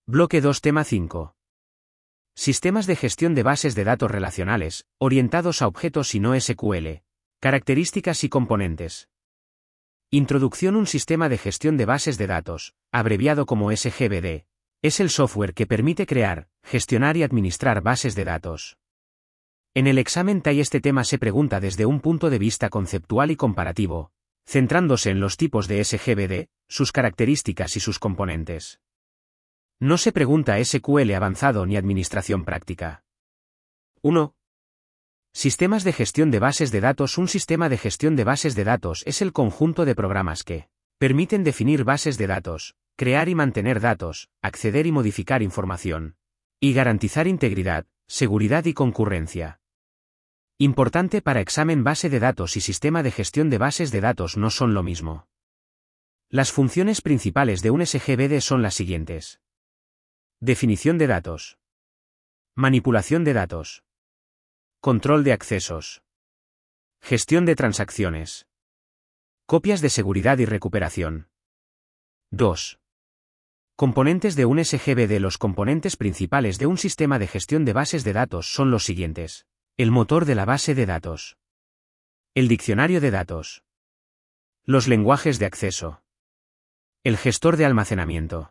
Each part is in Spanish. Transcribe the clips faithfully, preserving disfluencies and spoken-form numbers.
Bloque dos Tema cinco. Sistemas de gestión de bases de datos relacionales, orientados a objetos y no S Q L. Características y componentes. Introducción. Un sistema de gestión de bases de datos, abreviado como S G B D, es el software que permite crear, gestionar y administrar bases de datos. En el examen T A I este tema se pregunta desde un punto de vista conceptual y comparativo, centrándose en los tipos de S G B D, sus características y sus componentes. No se pregunta S Q L avanzado ni administración práctica. uno. Sistemas de gestión de bases de datos. Un sistema de gestión de bases de datos es el conjunto de programas que permiten definir bases de datos, crear y mantener datos, acceder y modificar información, y garantizar integridad, seguridad y concurrencia. Importante para examen. Base de datos y sistema de gestión de bases de datos no son lo mismo. Las funciones principales de un S G B D son las siguientes. Definición de datos. Manipulación de datos. Control de accesos. Gestión de transacciones. Copias de seguridad y recuperación. dos. Componentes de un S G B D. Los componentes principales de un sistema de gestión de bases de datos son los siguientes. El motor de la base de datos. El diccionario de datos. Los lenguajes de acceso. El gestor de almacenamiento.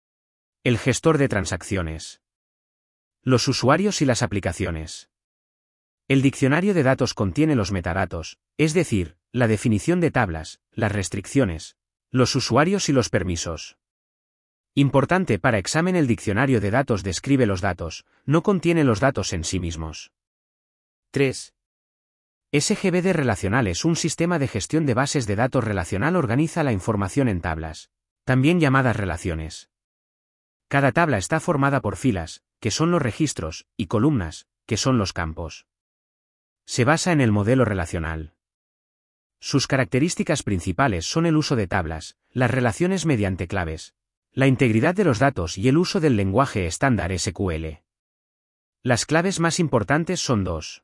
El gestor de transacciones. Los usuarios y las aplicaciones. El diccionario de datos contiene los metadatos, es decir, la definición de tablas, las restricciones, los usuarios y los permisos. Importante para examen. El diccionario de datos describe los datos, no contiene los datos en sí mismos. tres. S G B D relacional es un sistema de gestión de bases de datos relacional. Organiza la información en tablas, también llamadas relaciones. Cada tabla está formada por filas, que son los registros, y columnas, que son los campos. Se basa en el modelo relacional. Sus características principales son el uso de tablas, las relaciones mediante claves, la integridad de los datos y el uso del lenguaje estándar S Q L. Las claves más importantes son dos.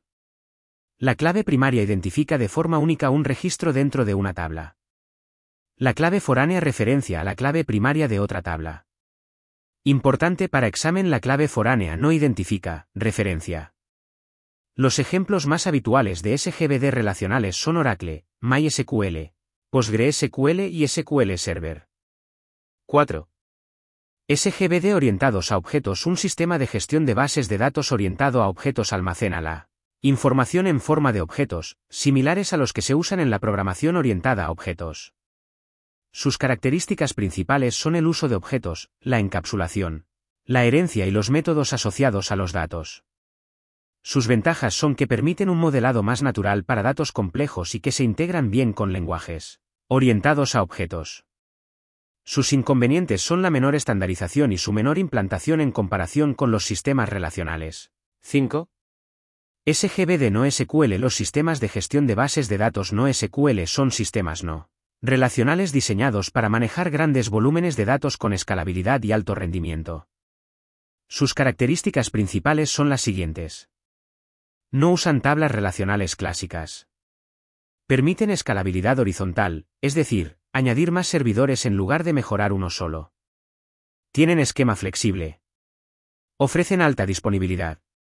La clave primaria identifica de forma única un registro dentro de una tabla. La clave foránea referencia a la clave primaria de otra tabla. Importante para examen. La clave foránea no identifica, referencia. Los ejemplos más habituales de S G B D relacionales son Oracle, MySQL, PostgreSQL y S Q L Server. cuatro. S G B D orientados a objetos. Un sistema de gestión de bases de datos orientado a objetos almacena la información en forma de objetos, similares a los que se usan en la programación orientada a objetos. Sus características principales son el uso de objetos, la encapsulación, la herencia y los métodos asociados a los datos. Sus ventajas son que permiten un modelado más natural para datos complejos y que se integran bien con lenguajes orientados a objetos. Sus inconvenientes son la menor estandarización y su menor implantación en comparación con los sistemas relacionales. cinco. S G B D no S Q L. Los sistemas de gestión de bases de datos no S Q L son sistemas no relacionales diseñados para manejar grandes volúmenes de datos con escalabilidad y alto rendimiento. Sus características principales son las siguientes. No usan tablas relacionales clásicas. Permiten escalabilidad horizontal, es decir, añadir más servidores en lugar de mejorar uno solo. Tienen esquema flexible. Ofrecen alta disponibilidad.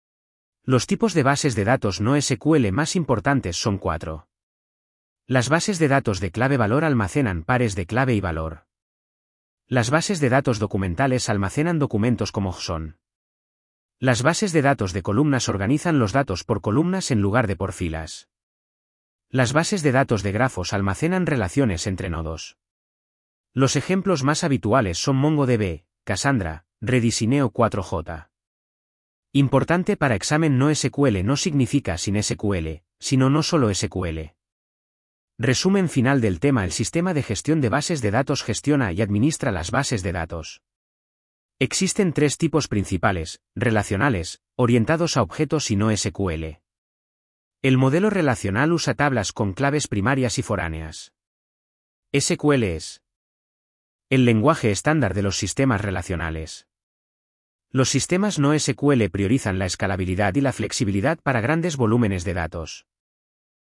Los tipos de bases de datos no S Q L más importantes son cuatro. Las bases de datos de clave-valor almacenan pares de clave y valor. Las bases de datos documentales almacenan documentos como J S O N. Las bases de datos de columnas organizan los datos por columnas en lugar de por filas. Las bases de datos de grafos almacenan relaciones entre nodos. Los ejemplos más habituales son MongoDB, Cassandra, Redis y Neo cuatro J. Importante para examen. No S Q L no significa sin S Q L, sino no solo S Q L. Resumen final del tema. El sistema de gestión de bases de datos gestiona y administra las bases de datos. Existen tres tipos principales, relacionales, orientados a objetos y no S Q L. El modelo relacional usa tablas con claves primarias y foráneas. S Q L es el lenguaje estándar de los sistemas relacionales. Los sistemas no S Q L priorizan la escalabilidad y la flexibilidad para grandes volúmenes de datos.